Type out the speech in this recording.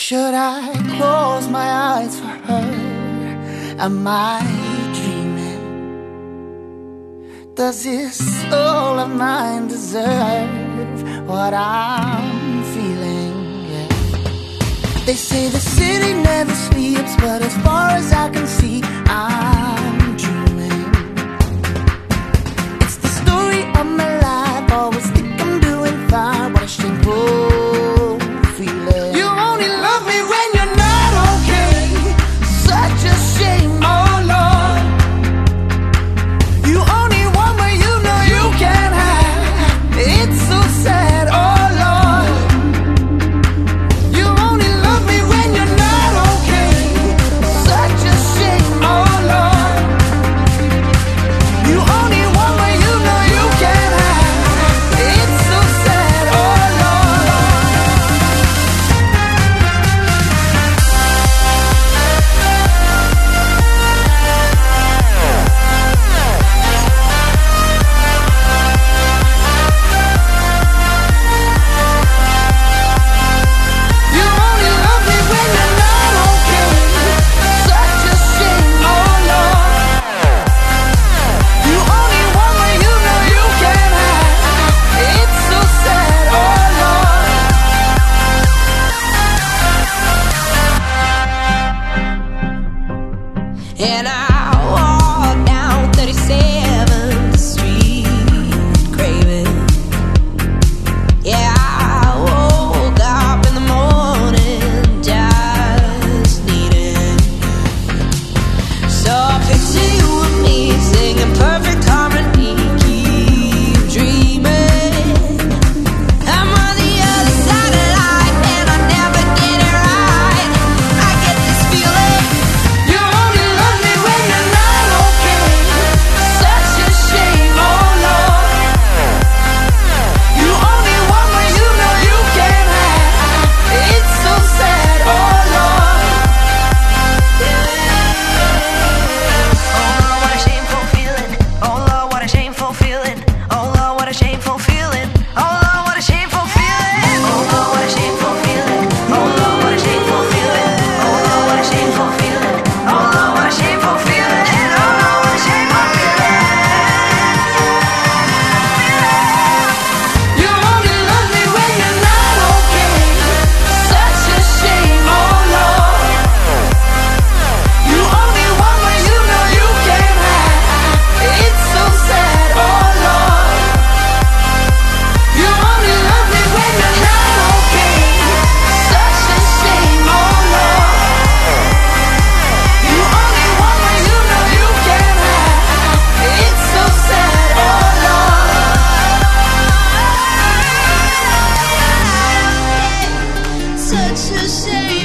Should I close my eyes for her? Am I dreaming? Does this soul of mine deserve what I'm feeling? Yeah. They say the city never sleeps, but as far as I can see, I'm dreaming. It's the story of my life, always think I'm doing fine. What a shameful feeling. You only love me when you're not okay. Such a shame, oh Lord. You only want what you know you can't have. It's so sad, oh Lord. You only love me when you're not okay. Such a shame, oh Lord. You only want what you know you can't have. It's so sad, oh Lord. You only love me when you're not okay. Such a shame, oh Lord. You only want what you know you can't have. It's so sad, oh Lord. And I walked down 37th Street, craving. Yeah, I woke up in the morning, just needing. So I picture you and me singing perfect harmony, keep dreaming. I'm on the other side of life and I never get it right. I get this feeling. You only love me when you're not okay. Such a shame, oh Lord. You only want what you know you can't have. It's so sad, oh Lord. Oh Lord, what a shameful feeling. Oh Lord, what a shameful feeling. Oh Lord, what a shameful feeling. Oh Lord, what a shameful feeling. Oh Lord, what a shameful feeling. Oh Lord, what a shameful feeling. Oh Lord, what a shameful feeling. Oh Lord, what a shameful feeling. And oh Lord, what a shameful feeling. You only love me when you're not okay. Such a shame, oh Lord. You only want what you know you can't have. It's so sad, oh Lord. You only love me when you're not okay. Such a shame, oh Lord. You only want what you know you can't have. It's so sad, oh Lord. Such a shame.